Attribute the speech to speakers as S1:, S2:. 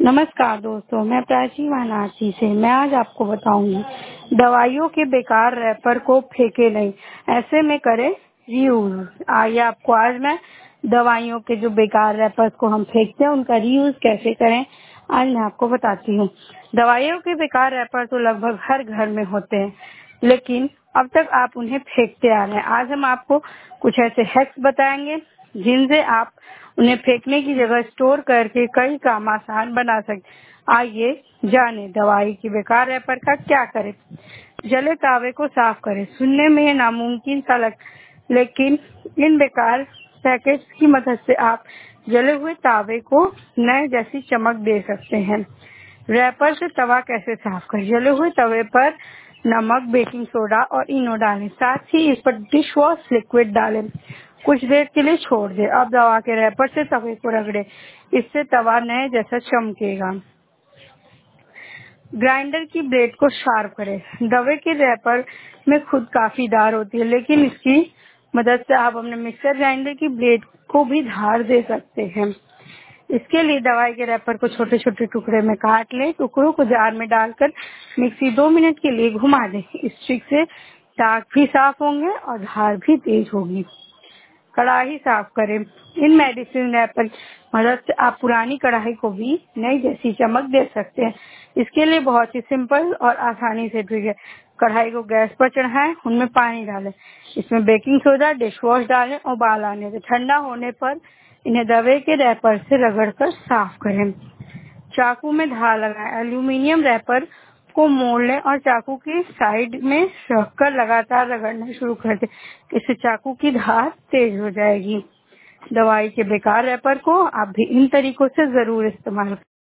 S1: नमस्कार दोस्तों, मैं प्राची वाराणसी से। मैं आज आपको बताऊंगी दवाइयों के बेकार रैपर को फेंके नहीं, ऐसे में करें रीयूज। आइए आपको आज मैं दवाइयों के जो बेकार रैपर्स को हम फेंकते हैं उनका रीयूज कैसे करें आज मैं आपको बताती हूँ। दवाइयों के बेकार रैपर तो लगभग हर घर में होते हैं, लेकिन अब तक आप उन्हें फेंकते आ रहे हैं। आज हम आपको कुछ ऐसे हैक्स बताएंगे जिनसे आप उन्हें फेंकने की जगह स्टोर करके कई काम आसान बना सकते। आइए जाने दवाई की बेकार रैपर का क्या करें। जले तावे को साफ करें। सुनने में नामुमकिन सा लेकिन इन बेकार पैकेट्स की मदद से आप जले हुए तावे को नए जैसी चमक दे सकते हैं। रैपर से तवा कैसे साफ करें। जले हुए तवे पर नमक, बेकिंग सोडा और इनो डालें, साथ ही इस पर डिश वॉश लिक्विड डालें। कुछ देर के लिए छोड़ दें। अब दवा के रैपर से तवे को रगड़ें, इससे तवा नए जैसा चमकेगा। ग्राइंडर की ब्लेड को शार्प करें। दवे के रैपर में खुद काफी धार होती है, लेकिन इसकी मदद से आप अपने मिक्सर ग्राइंडर की ब्लेड को भी धार दे सकते हैं। इसके लिए दवाई के रैपर को छोटे छोटे टुकड़े में काट लें। टुकड़ों को जार में डालकर मिक्सी 2 मिनट के लिए घुमा दें। इस ट्रिक से दाग भी साफ होंगे और धार भी तेज होगी। कढ़ाई साफ करें। इन मेडिसिन रैपर की मदद से आप पुरानी कढ़ाई को भी नई जैसी चमक दे सकते हैं। इसके लिए बहुत ही सिंपल और आसानी से ट्रिक है। कढ़ाई को गैस पर चढ़ाएं, उनमें पानी डालें, इसमें बेकिंग सोडा, डिश वॉश डालें और उबाल आने दें। ठंडा होने पर इन्हें दवे के रैपर से रगड़कर साफ करें। चाकू में धार लगाएं। एल्यूमीनियम रैपर को मोड़ लें और चाकू की साइड में रखकर लगातार रगड़ना शुरू कर दें। इससे चाकू की धार तेज हो जाएगी। दवाई के बेकार रैपर को आप भी इन तरीकों से जरूर इस्तेमाल करें।